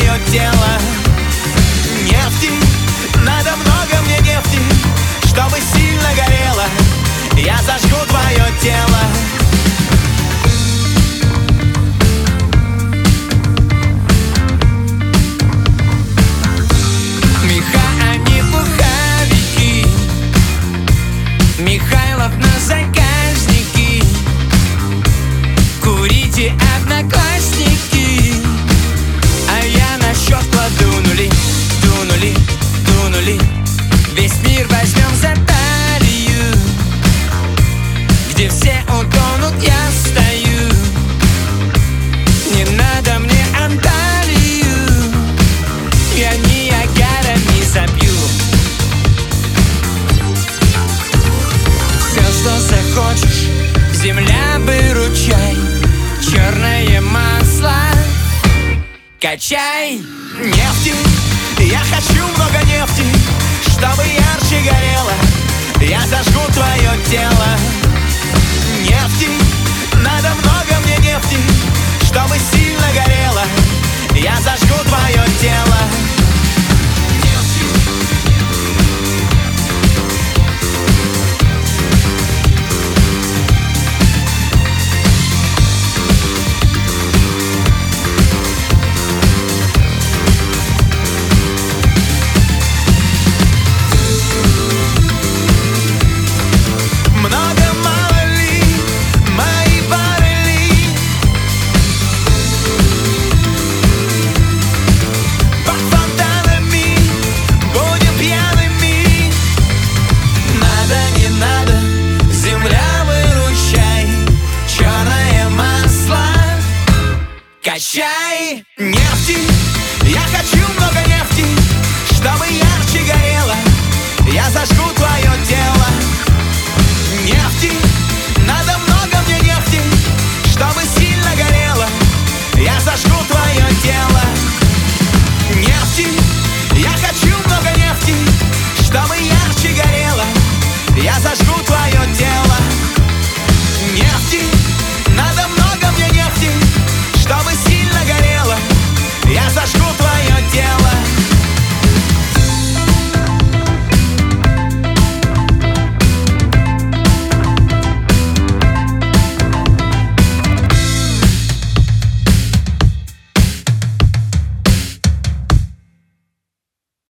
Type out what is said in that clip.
твое тело. Нефти, надо много мне нефти, чтобы сильно горело. Я зажгу твое тело. Меха, они пуховики, Михайлов на заказники. Курите, одноклассники, а я на счет кладу нули. Дунули, дунули, весь мир возьмем за талию. Где все утонут, я стою. Не надо мне Анталию, я Ниагара не забью. Все, что захочешь, земля, выручай. Черное масло качай. Нефти, я хочу много нефти, чтобы ярче горело. Я зажгу твое тело. Нефти, надо много мне нефти, чтобы сильно горело. Я зажгу твое тело. Качай. Нефти, я хочу много нефти, чтобы ярче горело. Я зажгу твое тело. Нефти, надо много мне нефти, чтобы сильно горело. Я зажгу твое тело. Нефти, я хочу много нефти, чтобы ярче горело. Я зажгу